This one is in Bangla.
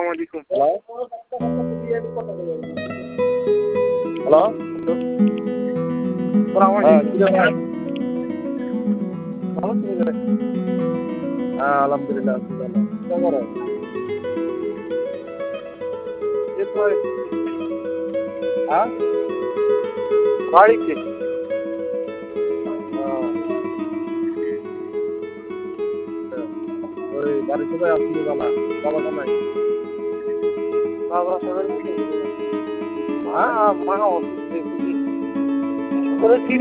আলাইকুম। হ্যালো হ্যালো হ্যাঁ কি রে ভাই? ভালো তুমি করে? হ্যাঁ আলহামদুলিল্লাহ আছি ভালো। কি করো? এরপরে হ্যাঁ বাড়িতে ওই বাড়ির সবাই আসছিল বালা বাবা নাই বাবা সবার মিটিং হ্যাঁ মা অসুস্থ